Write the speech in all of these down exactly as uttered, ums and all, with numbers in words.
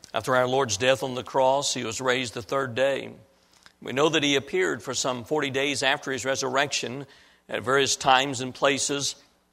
After our Lord's death on the cross, He was raised the third day. We know that He appeared for some forty days after His resurrection at various times and places,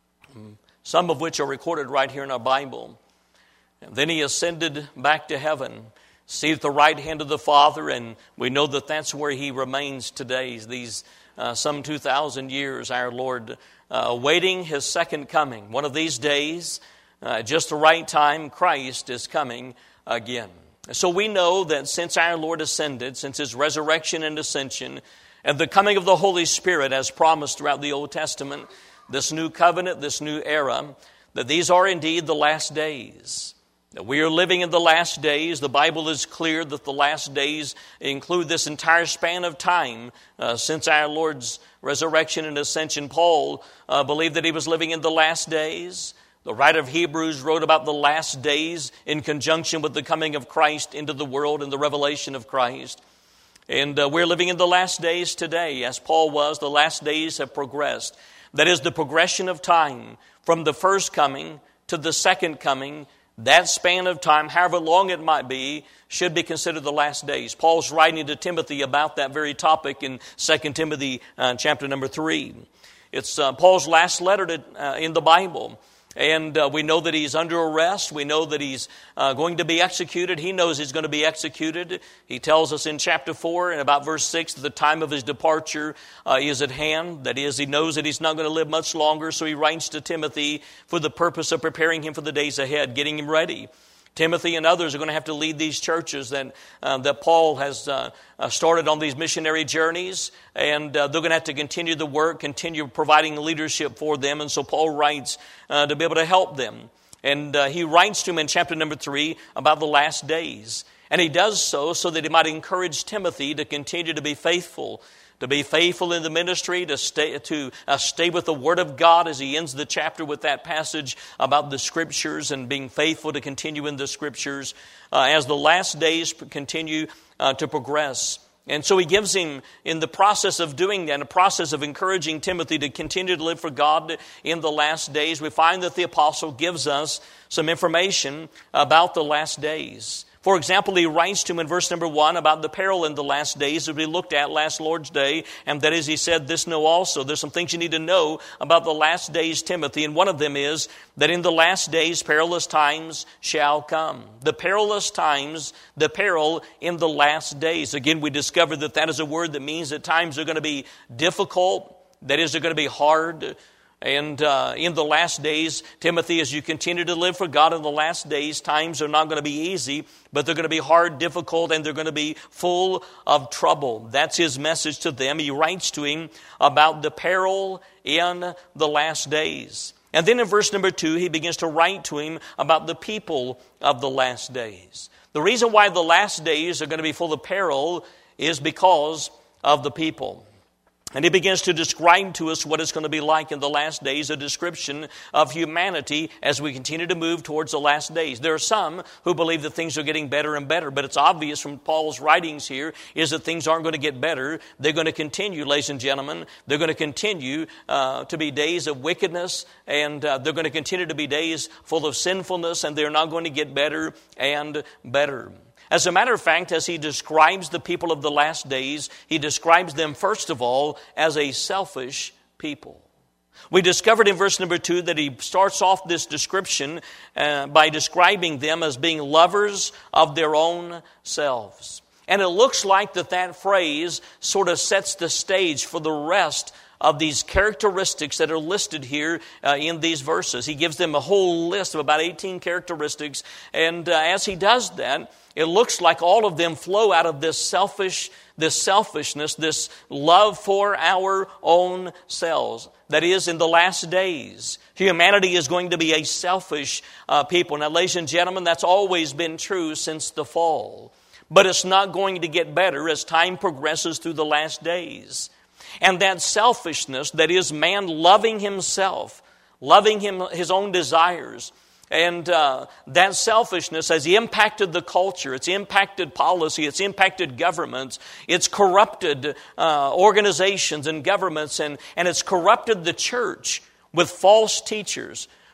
some of which are recorded right here in our Bible. And then He ascended back to heaven, seated at the right hand of the Father, and we know that that's where He remains today, these uh, some two thousand years, our Lord, uh, awaiting His second coming. One of these days, uh, just the right time, Christ is coming again. So we know that since our Lord ascended, since His resurrection and ascension, and the coming of the Holy Spirit as promised throughout the Old Testament, this new covenant, this new era, that these are indeed the last days. That we are living in the last days. The Bible is clear that the last days include this entire span of time uh, since our Lord's resurrection and ascension. Paul uh, believed that he was living in the last days. The writer of Hebrews wrote about the last days in conjunction with the coming of Christ into the world and the revelation of Christ. And uh, we're living in the last days today. As Paul was, the last days have progressed. That is the progression of time from the first coming to the second coming. That span of time, however long it might be, should be considered the last days. Paul's writing to Timothy about that very topic in Second Timothy uh, chapter number three. It's uh, Paul's last letter to, uh, in the Bible. And uh, we know that he's under arrest. We know that he's uh, going to be executed. He knows he's going to be executed. He tells us in chapter four and about verse six that the time of his departure uh, is at hand. That is, he knows that he's not going to live much longer. So he writes to Timothy for the purpose of preparing him for the days ahead, getting him ready. Timothy and others are going to have to lead these churches that uh, that Paul has uh, uh, started on these missionary journeys, and uh, they're going to have to continue the work, continue providing leadership for them. And so Paul writes uh, to be able to help them. And uh, he writes to him in chapter number three about the last days. And he does so so that he might encourage Timothy to continue to be faithful, to be faithful in the ministry, to stay to uh, stay with the Word of God, as he ends the chapter with that passage about the Scriptures and being faithful to continue in the Scriptures uh, as the last days continue uh, to progress. And so he gives him, in the process of doing that, a process of encouraging Timothy to continue to live for God in the last days, we find that the apostle gives us some information about the last days. For example, he writes to him in verse number one about the peril in the last days that we looked at last Lord's Day. And that is, he said, this know also. There's some things you need to know about the last days, Timothy. And one of them is that in the last days, perilous times shall come. The perilous times, the peril in the last days. Again, we discovered that that is a word that means that times are going to be difficult. That is, they're going to be hard. And uh, in the last days, Timothy, as you continue to live for God in the last days, times are not going to be easy, but they're going to be hard, difficult, and they're going to be full of trouble. That's his message to them. He writes to him about the peril in the last days. And then in verse number two, he begins to write to him about the people of the last days. The reason why the last days are going to be full of peril is because of the people. And he begins to describe to us what it's going to be like in the last days, a description of humanity as we continue to move towards the last days. There are some who believe that things are getting better and better, but it's obvious from Paul's writings here is that things aren't going to get better. They're going to continue, ladies and gentlemen. They're going to continue uh, to be days of wickedness, and uh, they're going to continue to be days full of sinfulness, and they're not going to get better and better. As a matter of fact, as he describes the people of the last days, he describes them, first of all, as a selfish people. We discovered in verse number two that he starts off this description uh, by describing them as being lovers of their own selves. And it looks like that that phrase sort of sets the stage for the rest of these characteristics that are listed here uh, in these verses. He gives them a whole list of about eighteen characteristics. And uh, as he does that, it looks like all of them flow out of this selfish, this selfishness, this love for our own selves. That is, in the last days, humanity is going to be a selfish uh, people. Now, ladies and gentlemen, that's always been true since the fall. But it's not going to get better as time progresses through the last days. And that selfishness, that is man loving himself, loving him his own desires, and uh, that selfishness has impacted the culture, it's impacted policy, it's impacted governments, it's corrupted uh, organizations and governments, and, and it's corrupted the church with false teachers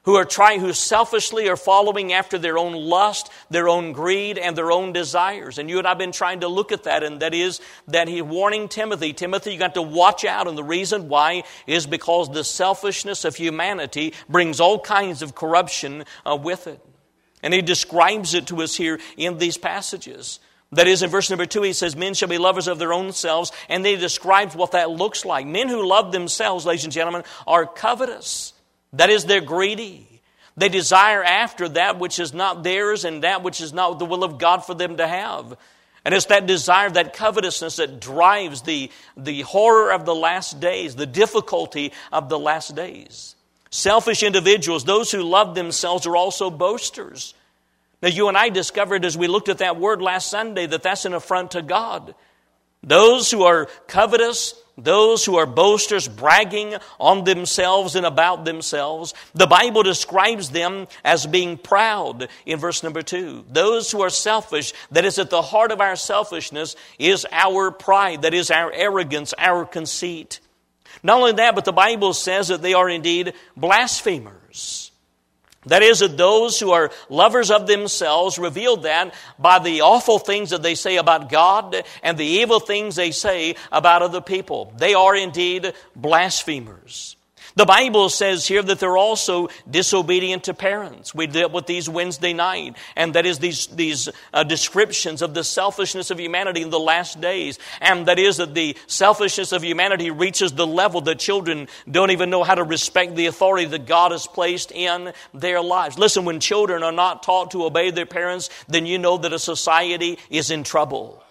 who are trying, who selfishly are following after their own lust, their own greed, and their own desires. And you and I have been trying to look at that, and that is that he's warning Timothy, Timothy, you got to watch out. And the reason why is because the selfishness of humanity brings all kinds of corruption uh, with it. And he describes it to us here in these passages. That is, in verse number two, he says, men shall be lovers of their own selves, and he describes what that looks like. Men who love themselves, ladies and gentlemen, are covetous. That is, they're greedy. They desire after that which is not theirs and that which is not the will of God for them to have. And it's that desire, that covetousness that drives the, the horror of the last days, the difficulty of the last days. Selfish individuals, those who love themselves, are also boasters. Now, you and I discovered as we looked at that word last Sunday that that's an affront to God. Those who are covetous, those who are boasters, bragging on themselves and about themselves, the Bible describes them as being proud in verse number two. Those who are selfish, that is at the heart of our selfishness, is our pride, that is our arrogance, our conceit. Not only that, but the Bible says that they are indeed blasphemers. That is, that those who are lovers of themselves reveal that by the awful things that they say about God and the evil things they say about other people. They are indeed blasphemers. The Bible says here that they're also disobedient to parents. We dealt with these Wednesday night, and that is these, these uh, descriptions of the selfishness of humanity in the last days. And that is that the selfishness of humanity reaches the level that children don't even know how to respect the authority that God has placed in their lives. Listen, when children are not taught to obey their parents, then you know that a society is in trouble.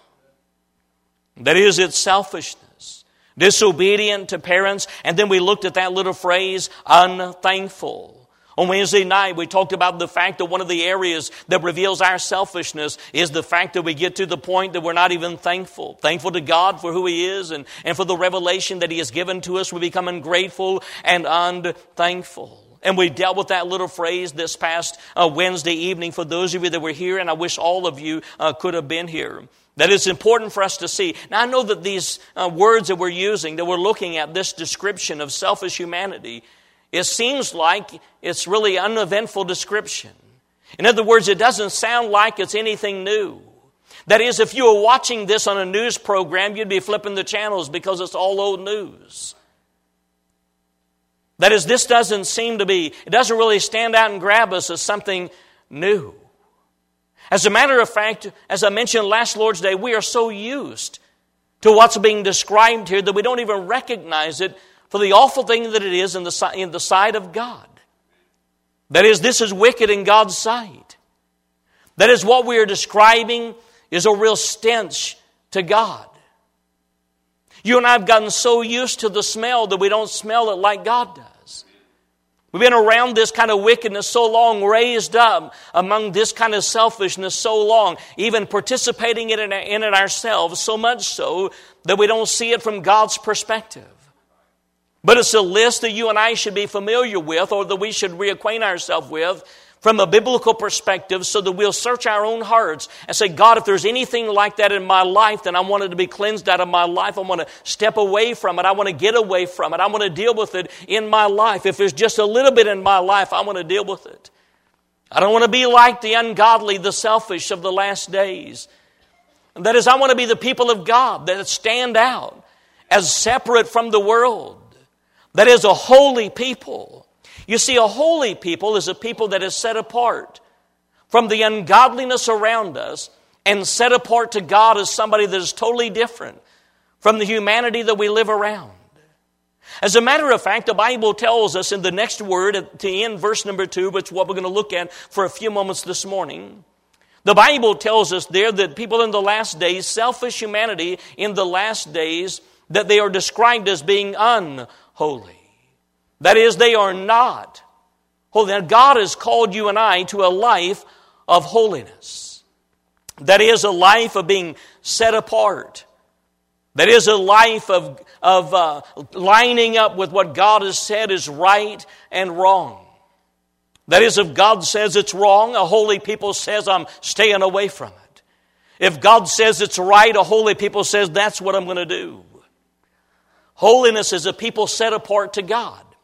That is, it's selfishness. Disobedient to parents. And then we looked at that little phrase, unthankful. On Wednesday night, we talked about the fact that one of the areas that reveals our selfishness is the fact that we get to the point that we're not even thankful. Thankful to God for who He is and, and for the revelation that He has given to us. We become ungrateful and unthankful. And we dealt with that little phrase this past uh, Wednesday evening for those of you that were here, and I wish all of you uh, could have been here. That it's important for us to see. Now, I know that these uh, words that we're using, that we're looking at, this description of selfish humanity, it seems like it's really an uneventful description. In other words, it doesn't sound like it's anything new. That is, if you were watching this on a news program, you'd be flipping the channels because it's all old news. That is, this doesn't seem to be, it doesn't really stand out and grab us as something new. As a matter of fact, as I mentioned last Lord's Day, we are so used to what's being described here that we don't even recognize it for the awful thing that it is in the, in the sight of God. That is, this is wicked in God's sight. That is, what we are describing is a real stench to God. You and I have gotten so used to the smell that we don't smell it like God does. We've been around this kind of wickedness so long, raised up among this kind of selfishness so long, even participating in it, in it ourselves, so much so that we don't see it from God's perspective. But it's a list that you and I should be familiar with, or that we should reacquaint ourselves with from a biblical perspective, so that we'll search our own hearts and say, God, if there's anything like that in my life, then I want it to be cleansed out of my life. I want to step away from it. I want to get away from it. I want to deal with it in my life. If there's just a little bit in my life, I want to deal with it. I don't want to be like the ungodly, the selfish of the last days. And that is, I want to be the people of God that stand out as separate from the world. That is, a holy people. You see, a holy people is a people that is set apart from the ungodliness around us and set apart to God as somebody that is totally different from the humanity that we live around. As a matter of fact, the Bible tells us in the next word at the end, verse number two, which is what we're going to look at for a few moments this morning. The Bible tells us there that people in the last days, selfish humanity in the last days, that they are described as being unholy. That is, they are not holy. Now, God has called you and I to a life of holiness. That is, a life of being set apart. That is, a life of, of uh, lining up with what God has said is right and wrong. That is, if God says it's wrong, a holy people says, I'm staying away from it. If God says it's right, a holy people says, that's what I'm going to do. Holiness is a people set apart to God.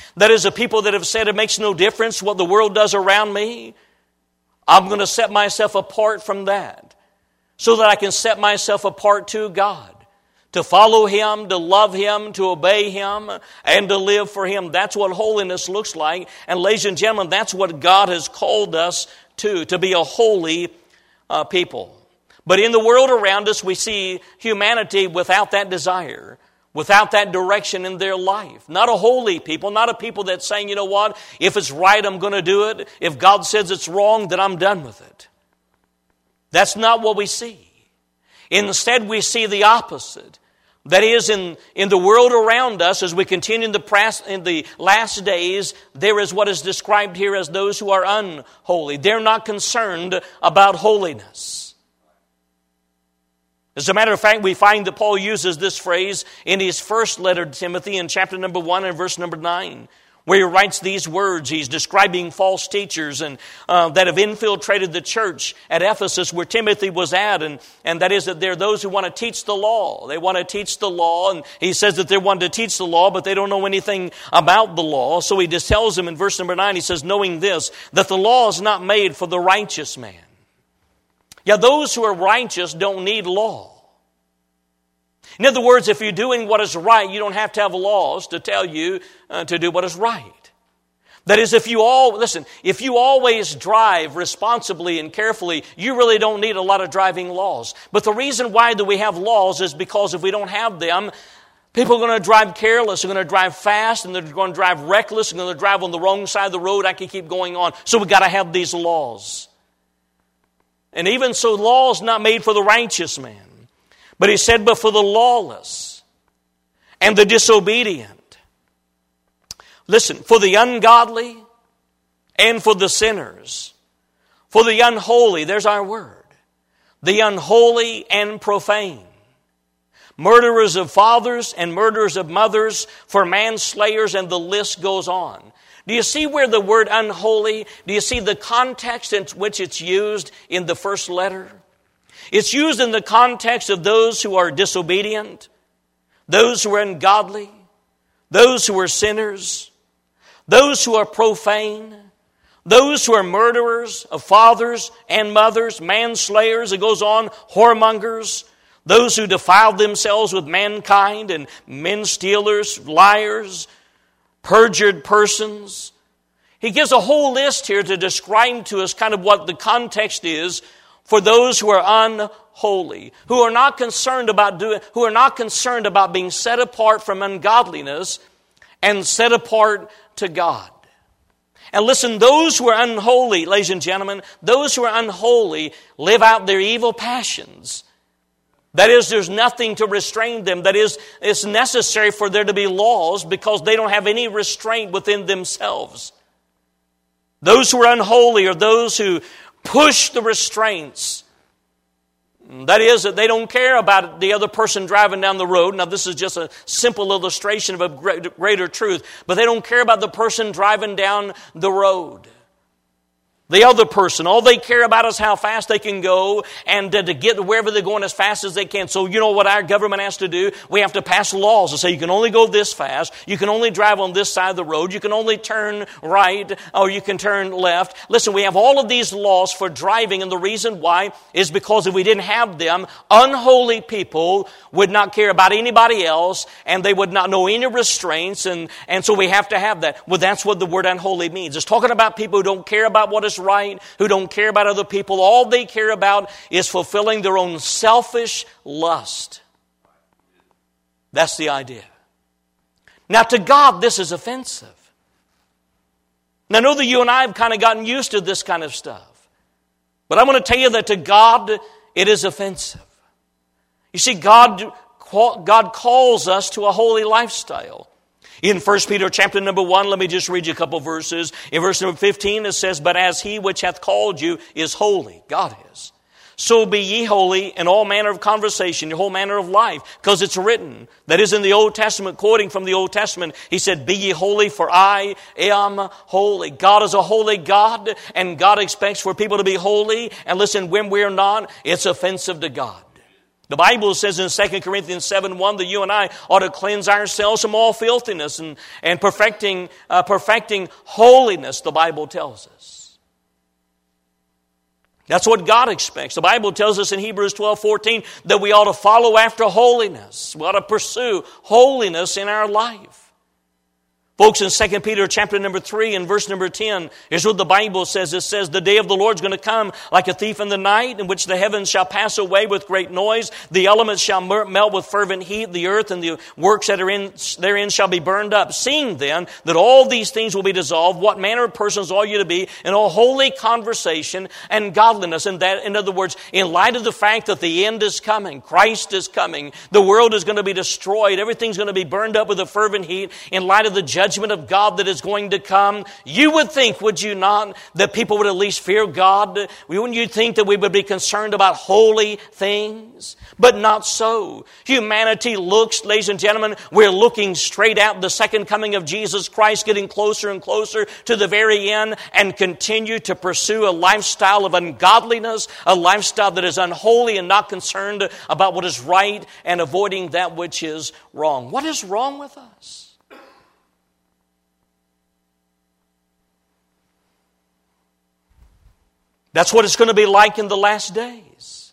That is, the people that have said it makes no difference what the world does around me. I'm going to set myself apart from that so that I can set myself apart to God, to follow Him, to love Him, to obey Him, and to live for Him. That's what holiness looks like. And ladies and gentlemen, that's what God has called us to, to be a holy uh, people. But in the world around us, we see humanity without that desire, without that direction in their life. Not a holy people, not a people that's saying, you know what, if it's right, I'm going to do it. If God says it's wrong, then I'm done with it. That's not what we see. Instead, we see the opposite. That is, in, in the world around us, as we continue in the, pras- in the last days, there is what is described here as those who are unholy. They're not concerned about holiness. As a matter of fact, we find that Paul uses this phrase in his first letter to Timothy in chapter number one and verse number nine, where he writes these words. He's describing false teachers and uh, that have infiltrated the church at Ephesus where Timothy was at, and, and that is that there are those who want to teach the law. They want to teach the law, and he says that they want to teach the law, but they don't know anything about the law. So he just tells them in verse number nine, he says, knowing this, that the law is not made for the righteous man. Yeah, those who are righteous don't need law. In other words, if you're doing what is right, you don't have to have laws to tell you uh, to do what is right. That is, if you all, listen, if you always drive responsibly and carefully, you really don't need a lot of driving laws. But the reason why do we have laws is because if we don't have them, people are going to drive careless, they're going to drive fast, and they're going to drive reckless, and they're going to drive on the wrong side of the road. I can keep going on. So we've got to have these laws. And even so, law is not made for the righteous man. But he said, but for the lawless and the disobedient. Listen, for the ungodly and for the sinners. For the unholy, there's our word. The unholy and profane. Murderers of fathers and murderers of mothers, for manslayers, and the list goes on. Do you see where the word unholy, do you see the context in which it's used in the first letter? It's used in the context of those who are disobedient, those who are ungodly, those who are sinners, those who are profane, those who are murderers of fathers and mothers, manslayers, it goes on, whoremongers, those who defile themselves with mankind, and men stealers, liars, perjured persons. He gives a whole list here to describe to us kind of what the context is for those who are unholy, who are not concerned about doing, who are not concerned about being set apart from ungodliness and set apart to God. And listen, those who are unholy, ladies and gentlemen, those who are unholy live out their evil passions. That is, there's nothing to restrain them. That is, it's necessary for there to be laws because they don't have any restraint within themselves. Those who are unholy are those who push the restraints. That is, that they don't care about the other person driving down the road. Now, this is just a simple illustration of a greater truth. But they don't care about the person driving down the road. The other person, all they care about is how fast they can go and to get wherever they're going as fast as they can. So you know what our government has to do? We have to pass laws that say you can only go this fast, you can only drive on this side of the road, you can only turn right, or you can turn left. Listen, we have all of these laws for driving, and the reason why is because if we didn't have them, unholy people would not care about anybody else, and they would not know any restraints, and, and so we have to have that. Well, that's what the word unholy means. It's talking about people who don't care about what is right, who don't care about other people. All they care about is fulfilling their own selfish lust. That's the idea. Now, to God, this is offensive. Now, I know that you and I have kind of gotten used to this kind of stuff. But I want to tell you that to God, it is offensive. You see, God, God calls us to a holy lifestyle. In First Peter chapter number one, let me just read you a couple verses. In verse number fifteen, it says, but as he which hath called you is holy, God is, so be ye holy in all manner of conversation, your whole manner of life. Because it's written, that is in the Old Testament, quoting from the Old Testament, he said, be ye holy, for I am holy. God is a holy God, and God expects for people to be holy. And listen, when we're not, it's offensive to God. The Bible says in Second Corinthians seven one that you and I ought to cleanse ourselves from all filthiness and, and perfecting, uh, perfecting holiness, the Bible tells us. That's what God expects. The Bible tells us in Hebrews twelve fourteen that we ought to follow after holiness. We ought to pursue holiness in our life. Folks, in Second Peter chapter number three and verse number ten, here's what the Bible says. It says, the day of the Lord is going to come like a thief in the night, in which the heavens shall pass away with great noise. The elements shall melt with fervent heat. The earth and the works that are in therein shall be burned up. Seeing then that all these things will be dissolved, what manner of persons ought you to be in all holy conversation and godliness? And that, in other words, in light of the fact that the end is coming, Christ is coming, the world is going to be destroyed, everything's going to be burned up with a fervent heat, in light of the judgment of God that is going to come, you would think, would you not, that people would at least fear God? Wouldn't you think that we would be concerned about holy things? But not so. Humanity looks, ladies and gentlemen, we're looking straight out the second coming of Jesus Christ, getting closer and closer to the very end, and continue to pursue a lifestyle of ungodliness, a lifestyle that is unholy and not concerned about what is right and avoiding that which is wrong. What is wrong with us? That's what it's going to be like in the last days.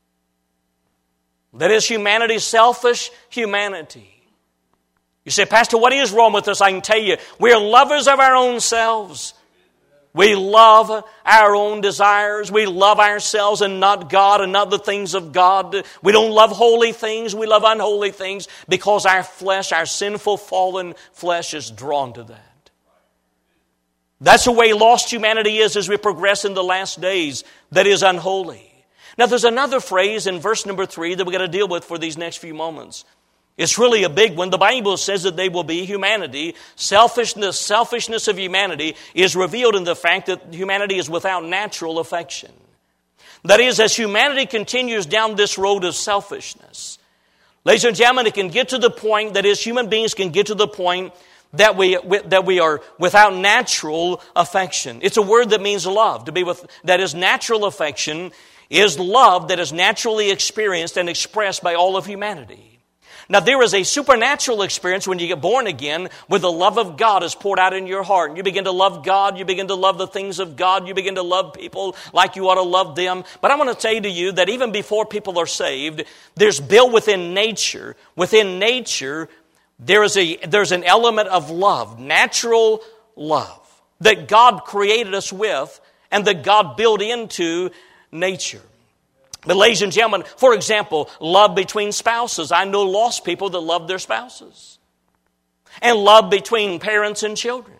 That is humanity, selfish humanity. You say, Pastor, what is wrong with us? I can tell you, we are lovers of our own selves. We love our own desires. We love ourselves and not God and not the things of God. We don't love holy things. We love unholy things because our flesh, our sinful, fallen flesh is drawn to that. That's the way lost humanity is as we progress in the last days, that is unholy. Now there's another phrase in verse number three that we're going to deal with for these next few moments. It's really a big one. The Bible says that they will be humanity. Selfishness, selfishness of humanity is revealed in the fact that humanity is without natural affection. That is, as humanity continues down this road of selfishness, ladies and gentlemen, it can get to the point, that is, human beings can get to the point that we that we are without natural affection. It's a word that means love. To be with that is natural affection is love that is naturally experienced and expressed by all of humanity. Now there is a supernatural experience when you get born again, where the love of God is poured out in your heart. And you begin to love God, you begin to love the things of God, you begin to love people like you ought to love them. But I want to say to you that even before people are saved, there's built within nature, within nature, There is a there's an element of love, natural love, that God created us with and that God built into nature. But ladies and gentlemen, for example, love between spouses. I know lost people that love their spouses. And love between parents and children.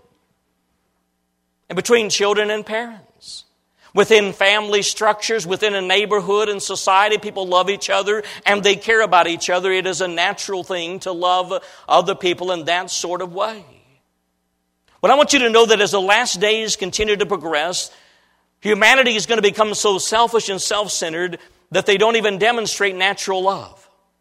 And between children and parents. Within family structures, within a neighborhood and society, people love each other and they care about each other. It is a natural thing to love other people in that sort of way. But I want you to know that as the last days continue to progress, humanity is going to become so selfish and self-centered that they don't even demonstrate natural love.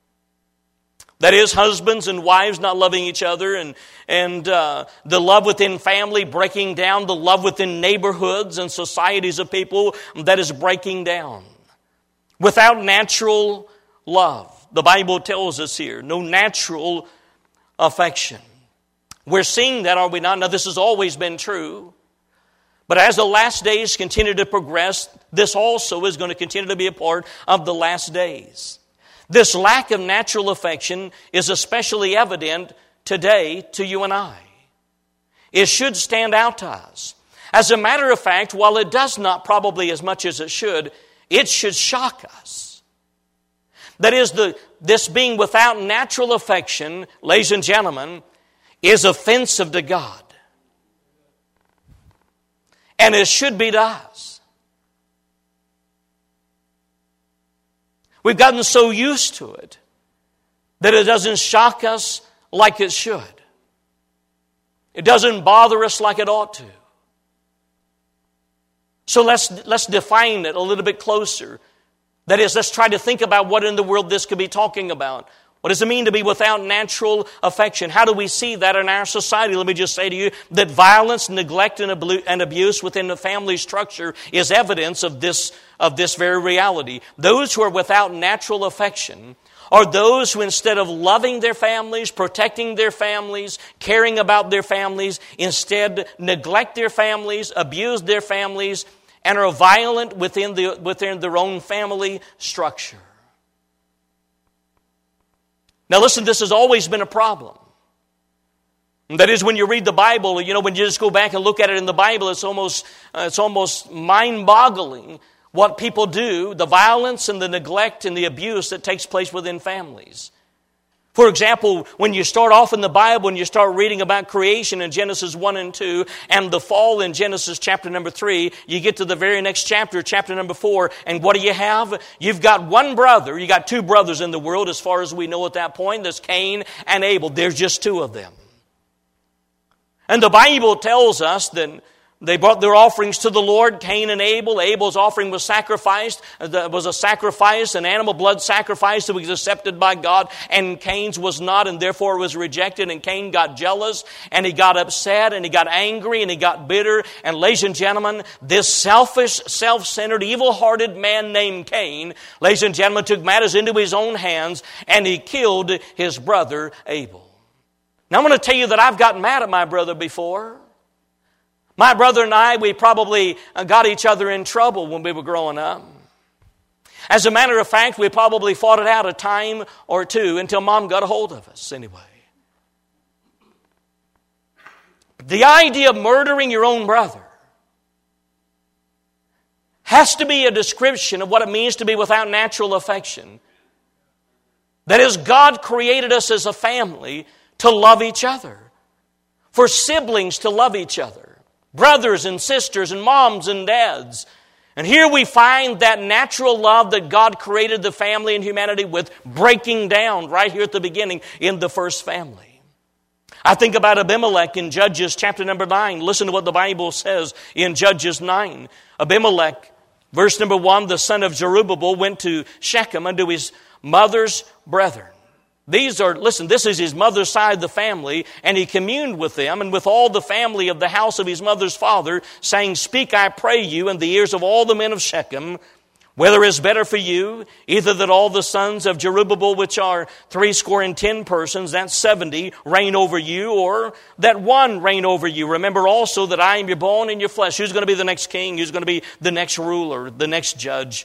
That is, husbands and wives not loving each other, and, and uh, the love within family breaking down, the love within neighborhoods and societies of people that is breaking down. Without natural love. The Bible tells us here, no natural affection. We're seeing that, are we not? Now, this has always been true. But as the last days continue to progress, this also is going to continue to be a part of the last days. This lack of natural affection is especially evident today to you and I. It should stand out to us. As a matter of fact, while it does not probably as much as it should, it should shock us. That is, the this being without natural affection, ladies and gentlemen, is offensive to God. And it should be to us. We've gotten so used to it that it doesn't shock us like it should. It doesn't bother us like it ought to. So let's, let's define it a little bit closer. That is, let's try to think about what in the world this could be talking about. What does it mean to be without natural affection? How do we see that in our society? Let me just say to you that violence, neglect, and abuse within the family structure is evidence of this, of this very reality. Those who are without natural affection are those who, instead of loving their families, protecting their families, caring about their families, instead neglect their families, abuse their families, and are violent within, the, within their own family structure. Now listen, this has always been a problem. That is, when you read the Bible, you know, when you just go back and look at it in the Bible, it's almost, uh, it's almost mind-boggling what people do, the violence and the neglect and the abuse that takes place within families. For example, when you start off in the Bible and you start reading about creation in Genesis one and two and the fall in Genesis chapter number three, you get to the very next chapter, chapter number four, and what do you have? You've got one brother, you got two brothers in the world as far as we know at that point. There's Cain and Abel. There's just two of them. And the Bible tells us that they brought their offerings to the Lord, Cain and Abel. Abel's offering was sacrificed. It was a sacrifice, an animal blood sacrifice that was accepted by God. And Cain's was not, and therefore it was rejected. And Cain got jealous, and he got upset, and he got angry, and he got bitter. And ladies and gentlemen, this selfish, self-centered, evil-hearted man named Cain, ladies and gentlemen, took matters into his own hands, and he killed his brother Abel. Now I'm going to tell you that I've gotten mad at my brother before. My brother and I, we probably got each other in trouble when we were growing up. As a matter of fact, we probably fought it out a time or two until Mom got a hold of us anyway. The idea of murdering your own brother has to be a description of what it means to be without natural affection. That is, God created us as a family to love each other, for siblings to love each other. Brothers and sisters and moms and dads. And here we find that natural love that God created the family and humanity with breaking down right here at the beginning in the first family. I think about Abimelech in Judges chapter number nine. Listen to what the Bible says in Judges nine. Abimelech, verse number one, the son of Jerubbaal, went to Shechem unto his mother's brethren. These are, listen, this is his mother's side of the family, and he communed with them and with all the family of the house of his mother's father, saying, Speak, I pray you, in the ears of all the men of Shechem, whether it is better for you, either that all the sons of Jerubbaal, which are threescore and ten persons, that's seventy, reign over you, or that one reign over you. Remember also that I am your bone and your flesh. Who's going to be the next king? Who's going to be the next ruler, the next judge?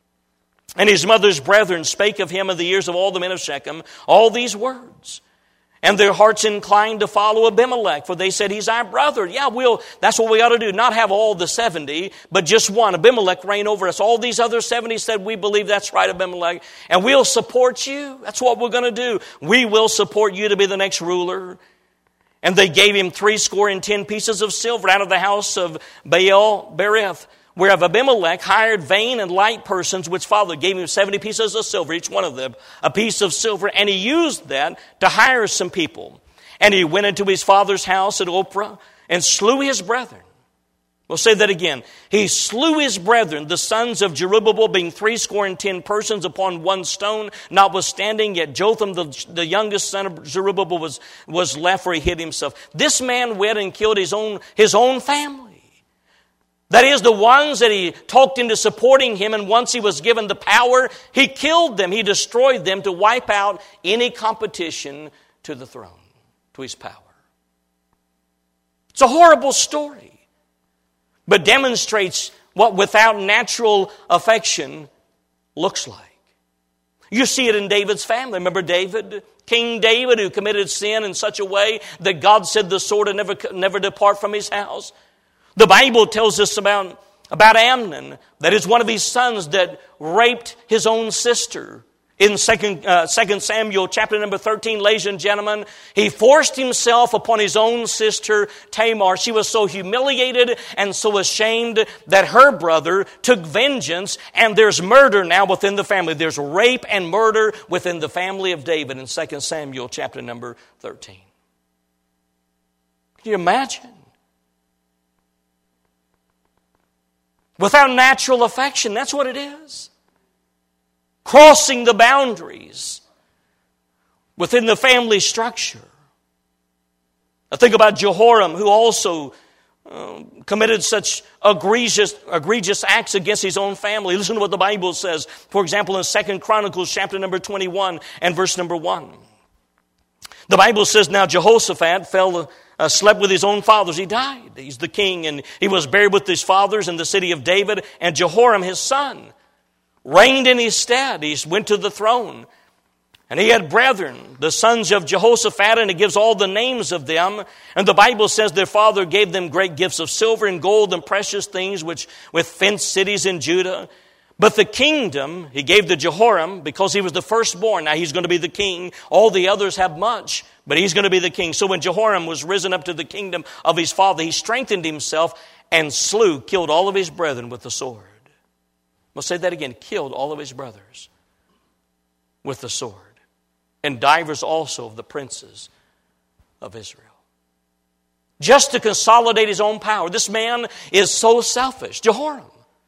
And his mother's brethren spake of him in the ears of all the men of Shechem all these words. And their hearts inclined to follow Abimelech, for they said, He's our brother. Yeah, we'll, that's what we ought to do. Not have all the seventy, but just one. Abimelech reign over us. All these other seventy said, We believe that's right, Abimelech. And we'll support you. That's what we're going to do. We will support you to be the next ruler. And they gave him threescore and ten pieces of silver out of the house of Baal Berith, whereof Abimelech hired vain and light persons, which father gave him seventy pieces of silver, each one of them a piece of silver, and he used that to hire some people. And he went into his father's house at Ophrah and slew his brethren. We'll say that again. He slew his brethren, the sons of Jerubbaal, being threescore and ten persons upon one stone, notwithstanding, yet Jotham, the, the youngest son of Jerubbaal, was, was left where he hid himself. This man went and killed his own, his own family. That is, the ones that he talked into supporting him, and once he was given the power, he killed them. He destroyed them to wipe out any competition to the throne, to his power. It's a horrible story, but demonstrates what without natural affection looks like. You see it in David's family. Remember David? King David, who committed sin in such a way that God said the sword would never, never depart from his house. The Bible tells us about, about Amnon, that is one of his sons that raped his own sister. In Second uh, Second Samuel chapter number thirteen, ladies and gentlemen, he forced himself upon his own sister Tamar. She was so humiliated and so ashamed that her brother took vengeance, and there's murder now within the family. There's rape and murder within the family of David in Second Samuel chapter number thirteen. Can you imagine? Without natural affection, that's what it is. Crossing the boundaries. within the family structure. I think about Jehoram, who also uh, committed such egregious, egregious acts against his own family. Listen to what the Bible says. For example, in Second Chronicles chapter number twenty-one and verse number one. The Bible says, now Jehoshaphat fell, uh, slept with his own fathers. He died. He's the king, and he was buried with his fathers in the city of David. And Jehoram, his son, reigned in his stead. He went to the throne. And he had brethren, the sons of Jehoshaphat, and it gives all the names of them. And the Bible says their father gave them great gifts of silver and gold and precious things, which with fenced cities in Judah. But the kingdom he gave to Jehoram because he was the firstborn. Now he's going to be the king. All the others have much, but he's going to be the king. So when Jehoram was risen up to the kingdom of his father, he strengthened himself and slew, killed all of his brethren with the sword. I'll say that again, killed all of his brothers with the sword. And divers also of the princes of Israel. Just to consolidate his own power. This man is so selfish. Jehoram.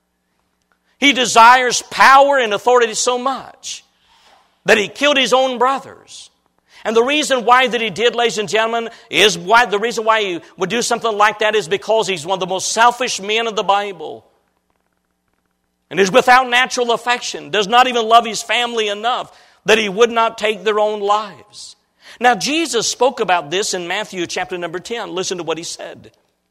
He desires power and authority so much that he killed his own brothers. And the reason why that he did, ladies and gentlemen, is why the reason why he would do something like that is because he's one of the most selfish men of the Bible. And is without natural affection, does not even love his family enough that he would not take their own lives. Now, Jesus spoke about this in Matthew chapter number ten. Listen to what he said.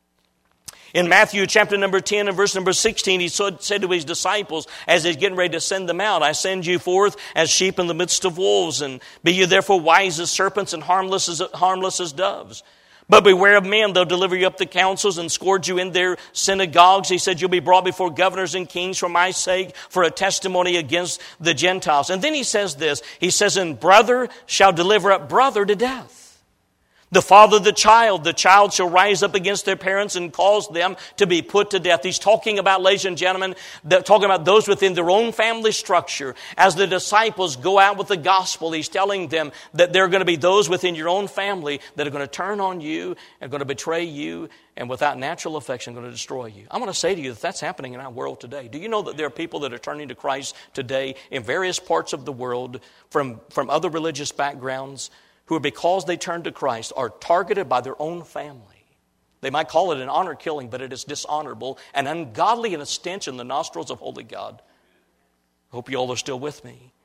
In Matthew chapter number ten and verse number sixteen, he said to his disciples as he's getting ready to send them out, I send you forth as sheep in the midst of wolves, and be you therefore wise as serpents and harmless as, harmless as doves. But beware of men, they'll deliver you up to councils and scourge you in their synagogues. He said, you'll be brought before governors and kings for my sake, for a testimony against the Gentiles. And then he says this, he says, and brother shall deliver up brother to death. The father, the child, the child shall rise up against their parents and cause them to be put to death. He's talking about, ladies and gentlemen, talking about those within their own family structure. As the disciples go out with the gospel, he's telling them that there are going to be those within your own family that are going to turn on you and going to betray you and without natural affection going to destroy you. I'm going to say to you that that's happening in our world today. Do you know that there are people that are turning to Christ today in various parts of the world from, from other religious backgrounds who, because they turned to Christ, are targeted by their own family? They might call it an honor killing, but it is dishonorable and ungodly and a stench in the nostrils of holy God. I hope you all are still with me.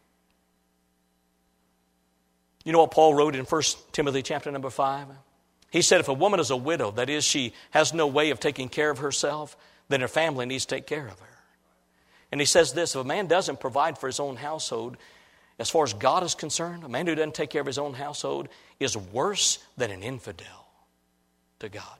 You know what Paul wrote in First Timothy chapter number five? He said if a woman is a widow, that is, she has no way of taking care of herself, then her family needs to take care of her. And he says this, if a man doesn't provide for his own household, as far as God is concerned, a man who doesn't take care of his own household is worse than an infidel to God.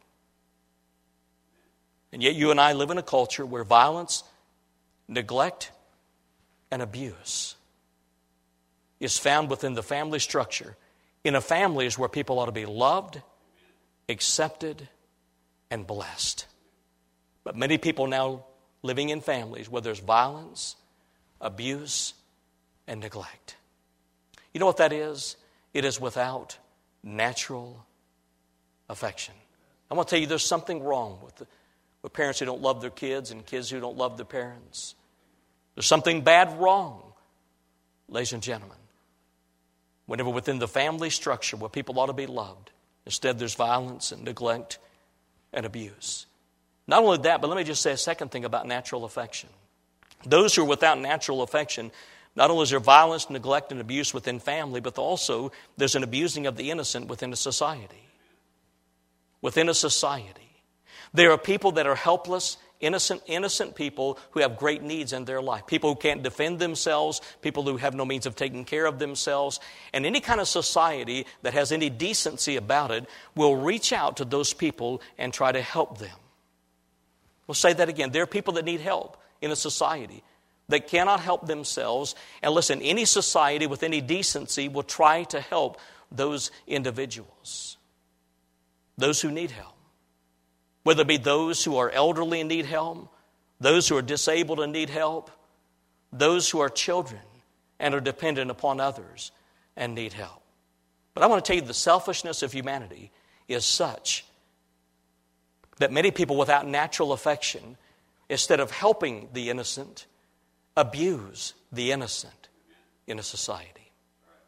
And yet you and I live in a culture where violence, neglect, and abuse is found within the family structure. In a family is where people ought to be loved, accepted, and blessed. But many people now living in families where there's violence, abuse, and neglect. You know what that is? It is without natural affection. I want to tell you there's something wrong with, the, with parents who don't love their kids and kids who don't love their parents. There's something bad wrong, ladies and gentlemen. Whenever within the family structure where people ought to be loved, instead there's violence and neglect and abuse. Not only that, but let me just say a second thing about natural affection. Those who are without natural affection, not only is there violence, neglect, and abuse within family, but also there's an abusing of the innocent within a society. Within a society. There are people that are helpless, innocent, innocent people who have great needs in their life. People who can't defend themselves, people who have no means of taking care of themselves. And any kind of society that has any decency about it will reach out to those people and try to help them. We'll say that again. There are people that need help in a society that cannot help themselves. And listen, any society with any decency will try to help those individuals, those who need help. Whether it be those who are elderly and need help, those who are disabled and need help, those who are children and are dependent upon others and need help. But I want to tell you the selfishness of humanity is such that many people without natural affection, instead of helping the innocent, abuse the innocent in a society.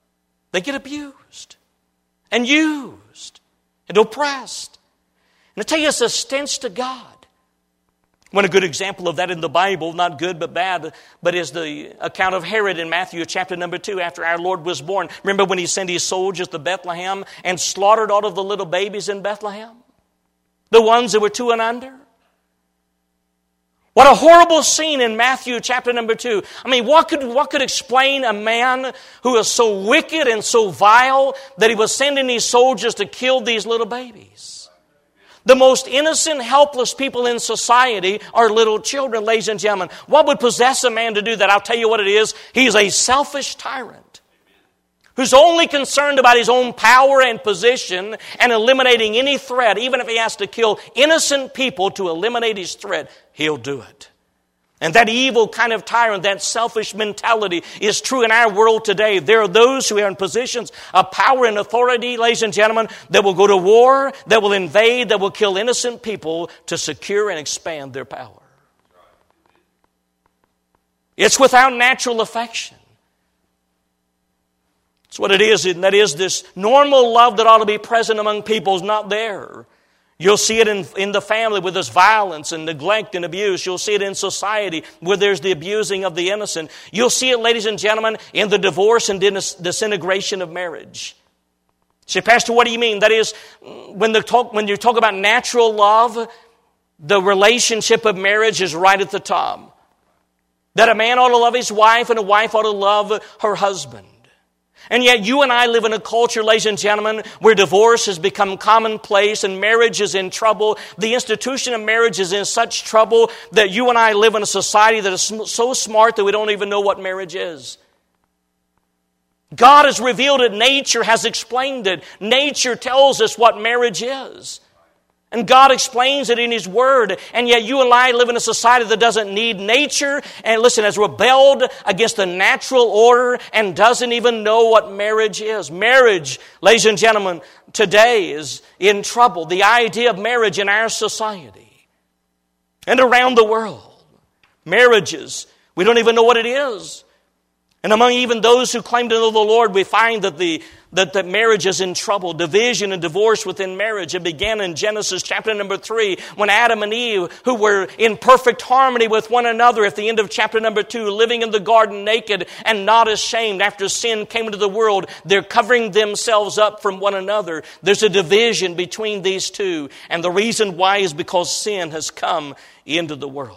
They get abused and used and oppressed. And I tell you, it's a stench to God. One a good example of that in the Bible, not good but bad, but is the account of Herod in Matthew chapter number two after our Lord was born. Remember when he sent his soldiers to Bethlehem and slaughtered all of the little babies in Bethlehem? The ones that were two and under? What a horrible scene in Matthew chapter number two. I mean, what could, what could explain a man who is so wicked and so vile that he was sending these soldiers to kill these little babies? The most innocent, helpless people in society are little children, ladies and gentlemen. What would possess a man to do that? I'll tell you what it is. He's a selfish tyrant who's only concerned about his own power and position and eliminating any threat. Even if he has to kill innocent people to eliminate his threat, he'll do it. And that evil kind of tyrant, that selfish mentality is true in our world today. There are those who are in positions of power and authority, ladies and gentlemen, that will go to war, that will invade, that will kill innocent people to secure and expand their power. It's without natural affection. It's what it is, and that is this normal love that ought to be present among people is not there. You'll see it in, in the family with this violence and neglect and abuse. You'll see it in society where there's the abusing of the innocent. You'll see it, ladies and gentlemen, in the divorce and dis- disintegration of marriage. Say, Pastor, what do you mean? That is, when, the talk, when you talk about natural love, the relationship of marriage is right at the top. That a man ought to love his wife and a wife ought to love her husband. And yet you and I live in a culture, ladies and gentlemen, where divorce has become commonplace and marriage is in trouble. The institution of marriage is in such trouble that you and I live in a society that is so smart that we don't even know what marriage is. God has revealed it. Nature has explained it. Nature tells us what marriage is. And God explains it in His Word. And yet you and I live in a society that doesn't need nature and, listen, has rebelled against the natural order and doesn't even know what marriage is. Marriage, ladies and gentlemen, today is in trouble. The idea of marriage in our society and around the world. Marriages, we don't even know what it is. And among even those who claim to know the Lord, we find that the that, that marriage is in trouble. Division and divorce within marriage. It began in Genesis chapter number three when Adam and Eve, who were in perfect harmony with one another at the end of chapter number two, living in the garden naked and not ashamed after sin came into the world, they're covering themselves up from one another. There's a division between these two. And the reason why is because sin has come into the world.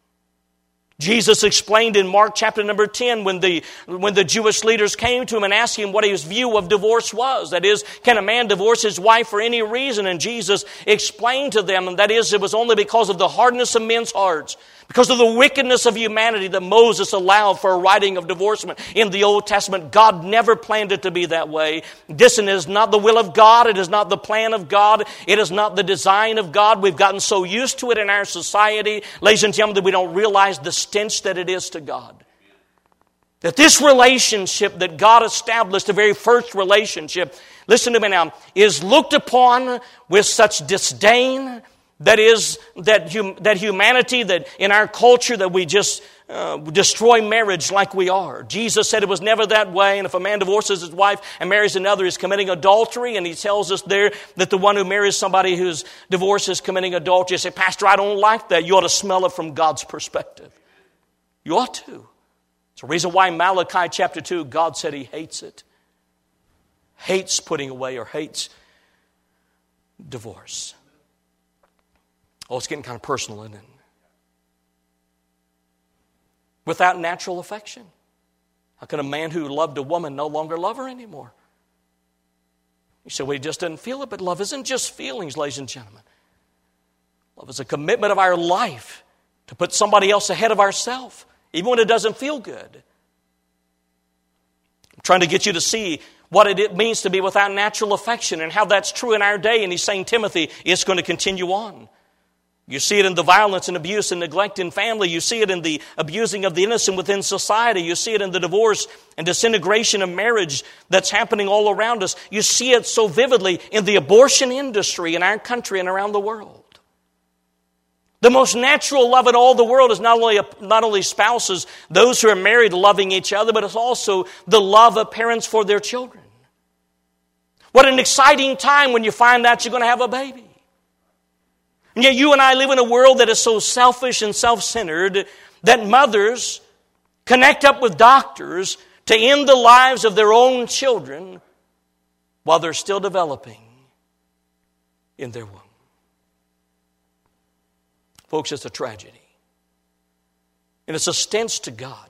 Jesus explained in Mark chapter number ten when the, when the Jewish leaders came to him and asked him what his view of divorce was. That is, can a man divorce his wife for any reason? And Jesus explained to them, and that is, it was only because of the hardness of men's hearts, because of the wickedness of humanity that Moses allowed for a writing of divorcement in the Old Testament. God never planned it to be that way. This is not the will of God. It is not the plan of God. It is not the design of God. We've gotten so used to it in our society, ladies and gentlemen, that we don't realize the stench that it is to God. That this relationship that God established, the very first relationship, listen to me now, is looked upon with such disdain. That is, that hum, that humanity, that in our culture, that we just uh, destroy marriage like we are. Jesus said it was never that way, and if a man divorces his wife and marries another, he's committing adultery, and he tells us there that the one who marries somebody who's divorced is committing adultery. You say, Pastor, I don't like that. You ought to smell it from God's perspective. You ought to. It's the reason why in Malachi chapter two, God said He hates it. Hates putting away or hates divorce. Oh, it's getting kind of personal, isn't it? Without natural affection. How can a man who loved a woman no longer love her anymore? You say, well, he just doesn't feel it. But love isn't just feelings, ladies and gentlemen. Love is a commitment of our life to put somebody else ahead of ourselves, even when it doesn't feel good. I'm trying to get you to see what it means to be without natural affection and how that's true in our day. And he's saying, Timothy, it's going to continue on. You see it in the violence and abuse and neglect in family. You see it in the abusing of the innocent within society. You see it in the divorce and disintegration of marriage that's happening all around us. You see it so vividly in the abortion industry in our country and around the world. The most natural love in all the world is not only, not only spouses, those who are married loving each other, but it's also the love of parents for their children. What an exciting time when you find out you're going to have a baby. And yet you and I live in a world that is so selfish and self-centered that mothers connect up with doctors to end the lives of their own children while they're still developing in their womb. Folks, it's a tragedy. And it's a stench to God.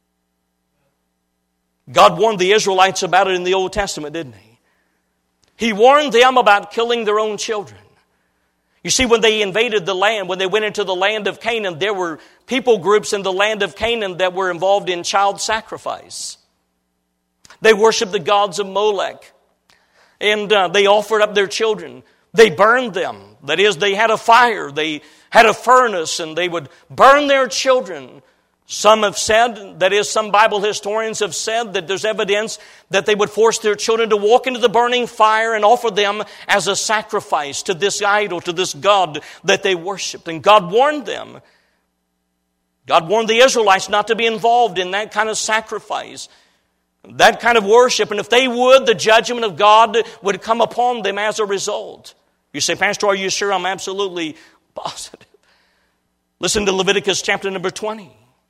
God warned the Israelites about it in the Old Testament, didn't He? He warned them about killing their own children. You see, when they invaded the land, when they went into the land of Canaan, there were people groups in the land of Canaan that were involved in child sacrifice. They worshiped the gods of Molech. And uh, they offered up their children. They burned them. That is, they had a fire. They had a furnace, and they would burn their children. Some have said, that is, some Bible historians have said that there's evidence that they would force their children to walk into the burning fire and offer them as a sacrifice to this idol, to this God that they worshiped. And God warned them. God warned the Israelites not to be involved in that kind of sacrifice, that kind of worship. And if they would, the judgment of God would come upon them as a result. You say, Pastor, are you sure? I'm absolutely positive. Listen to Leviticus chapter number twenty.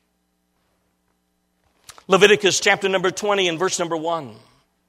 Leviticus chapter number twenty and verse number one.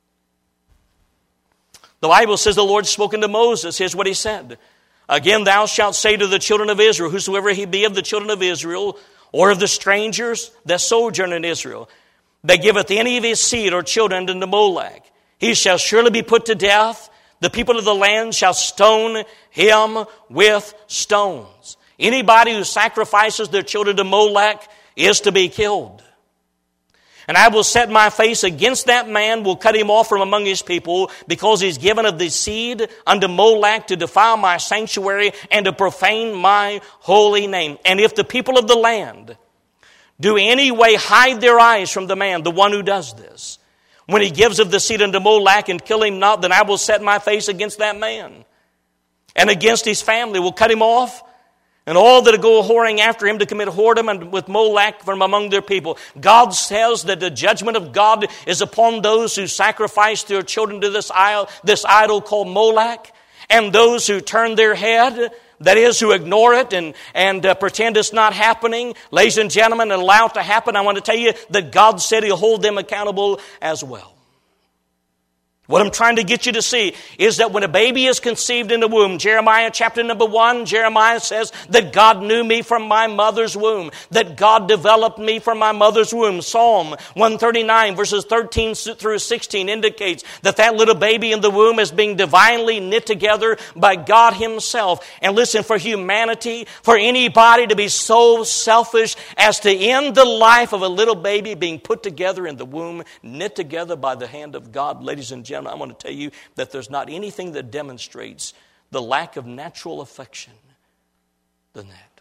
The Bible says the Lord spoke unto Moses. Here's what He said. Again, thou shalt say to the children of Israel, whosoever he be of the children of Israel, or of the strangers that sojourn in Israel, that giveth any of his seed or children unto Molech, he shall surely be put to death. The people of the land shall stone him with stones. Anybody who sacrifices their children to Molech is to be killed. And I will set my face against that man, will cut him off from among his people, because he's given of the seed unto Molech to defile my sanctuary and to profane my holy name. And if the people of the land do any way hide their eyes from the man, the one who does this, when he gives of the seed unto Molech, and kill him not, then I will set my face against that man and against his family, will cut him off, and all that go whoring after him to commit whoredom and with Molech from among their people. God says that the judgment of God is upon those who sacrifice their children to this idol, this idol called Molech, and those who turn their head, that is, who ignore it and, and uh, pretend it's not happening. Ladies and gentlemen, and allow it to happen. I want to tell you that God said He'll hold them accountable as well. What I'm trying to get you to see is that when a baby is conceived in the womb, Jeremiah chapter number one, Jeremiah says that God knew me from my mother's womb, that God developed me from my mother's womb. Psalm one thirty-nine verses thirteen through sixteen indicates that that little baby in the womb is being divinely knit together by God Himself. And listen, for humanity, for anybody to be so selfish as to end the life of a little baby being put together in the womb, knit together by the hand of God, ladies and gentlemen, I want to tell you that there's not anything that demonstrates the lack of natural affection than that.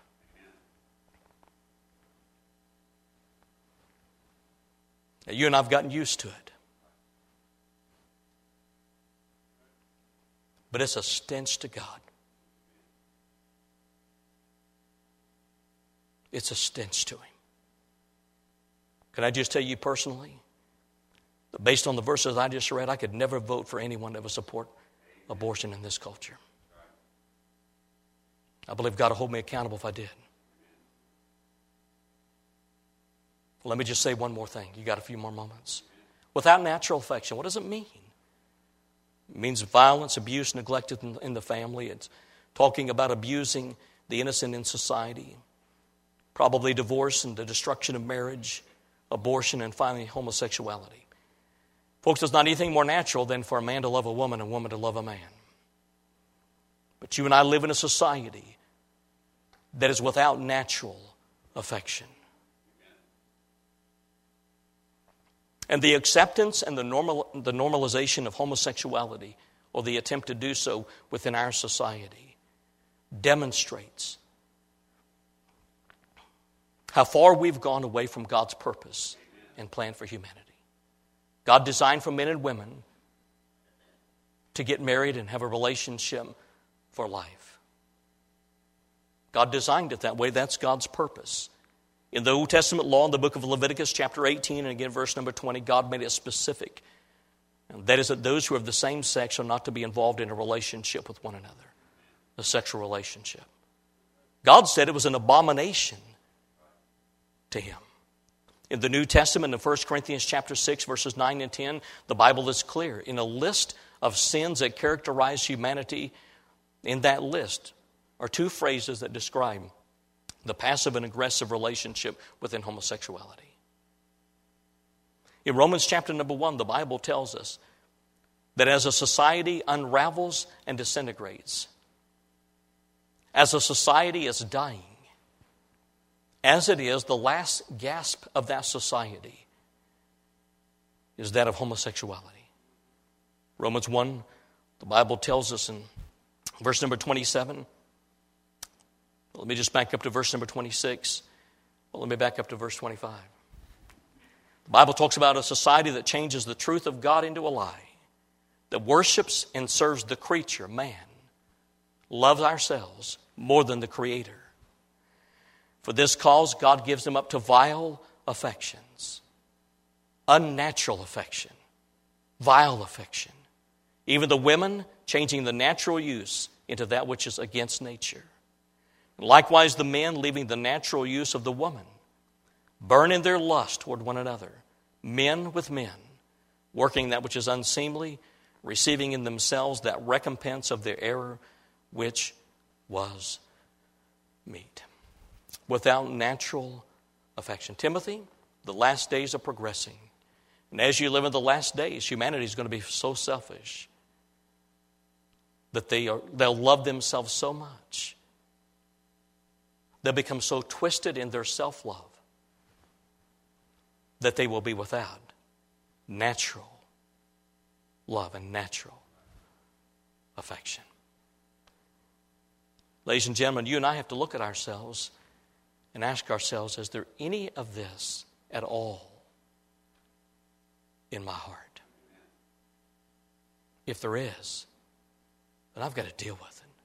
Now, you and I have gotten used to it. But it's a stench to God. It's a stench to Him. Can I just tell you personally? Based on the verses I just read, I could never vote for anyone that would support abortion in this culture. I believe God will hold me accountable if I did. Well, let me just say one more thing. You got a few more moments. Without natural affection, what does it mean? It means violence, abuse, neglect in, in the family. It's talking about abusing the innocent in society. Probably divorce and the destruction of marriage, abortion, and finally homosexuality. Folks, there's not anything more natural than for a man to love a woman and a woman to love a man. But you and I live in a society that is without natural affection. And the acceptance and the normal, the normalization of homosexuality, or the attempt to do so within our society, demonstrates how far we've gone away from God's purpose and plan for humanity. God designed for men and women to get married and have a relationship for life. God designed it that way. That's God's purpose. In the Old Testament law, in the book of Leviticus chapter eighteen, and again verse number twenty, God made it specific And that is that those who are of the same sex are not to be involved in a relationship with one another, a sexual relationship. God said it was an abomination to him. In the New Testament, in First Corinthians chapter six, verses nine and ten, the Bible is clear. In a list of sins that characterize humanity, in that list are two phrases that describe the passive and aggressive relationship within homosexuality. In Romans chapter number one, the Bible tells us that as a society unravels and disintegrates, as a society is dying, as it is, the last gasp of that society is that of homosexuality. Romans one, the Bible tells us in verse number twenty-seven. Let me just back up to verse number twenty-six. Well, let me back up to verse twenty-five. The Bible talks about a society that changes the truth of God into a lie, that worships and serves the creature, man, loves ourselves more than the Creator. For this cause, God gives them up to vile affections, unnatural affection, vile affection. Even the women changing the natural use into that which is against nature. Likewise, the men leaving the natural use of the woman, burn in their lust toward one another, men with men, working that which is unseemly, receiving in themselves that recompense of their error, which was meet. Without natural affection. Timothy, the last days are progressing. And as you live in the last days, humanity is going to be so selfish that they are, they'll love themselves so much. They'll become so twisted in their self-love that they will be without natural love and natural affection. Ladies and gentlemen, you and I have to look at ourselves and ask ourselves, is there any of this at all in my heart? If there is, then I've got to deal with it,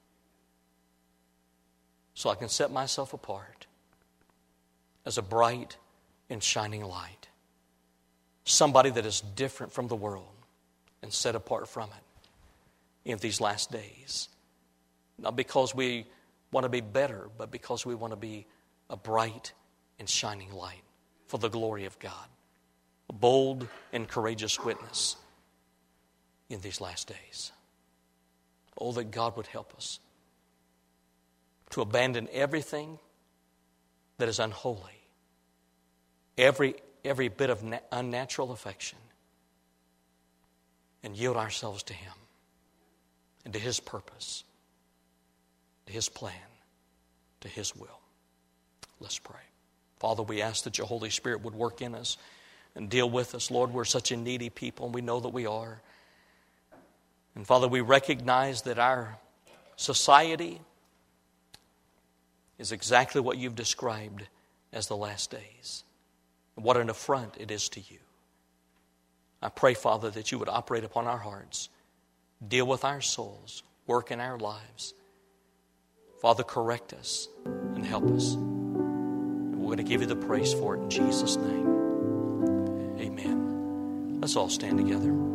so I can set myself apart as a bright and shining light. Somebody that is different from the world and set apart from it in these last days. Not because we want to be better, but because we want to be a bright and shining light for the glory of God. A bold and courageous witness in these last days. Oh, that God would help us to abandon everything that is unholy, every, every bit of na- unnatural affection, and yield ourselves to Him and to His purpose, to His plan, to His will. Let's pray. Father, we ask that your Holy Spirit would work in us and deal with us. Lord, we're such a needy people, and we know that we are. And Father, we recognize that our society is exactly what you've described as the last days. And what an affront it is to you. I pray, Father, that you would operate upon our hearts, deal with our souls, work in our lives. Father, correct us and help us. We're going to give you the praise for it in Jesus' name. Amen. Let's all stand together.